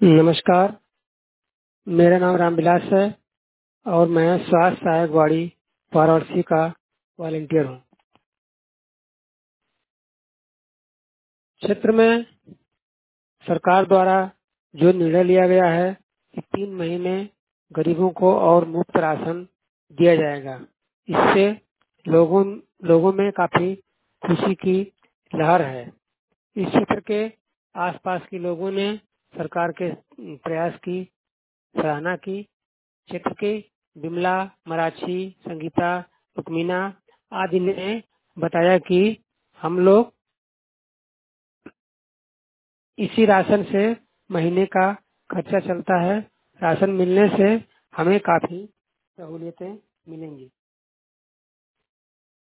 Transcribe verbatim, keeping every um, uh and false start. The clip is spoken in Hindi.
नमस्कार, मेरा नाम रामविलास है और मैं स्वास्थ्य सहायक वाड़ी वाराणसी का वॉलंटियर हूँ। क्षेत्र में सरकार द्वारा जो निर्णय लिया गया है कि तीन महीने गरीबों को और मुफ्त राशन दिया जाएगा, इससे लोगों लोगों में काफी खुशी की लहर है। इस क्षेत्र के आसपास के लोगों ने सरकार के प्रयास की सराहना की। क्षेत्र के बिमला, मराठी, संगीता, रुक्मीना आदि ने बताया कि हम लोग इसी राशन से महीने का खर्चा चलता है। राशन मिलने से हमें काफी सहूलियतें मिलेंगी।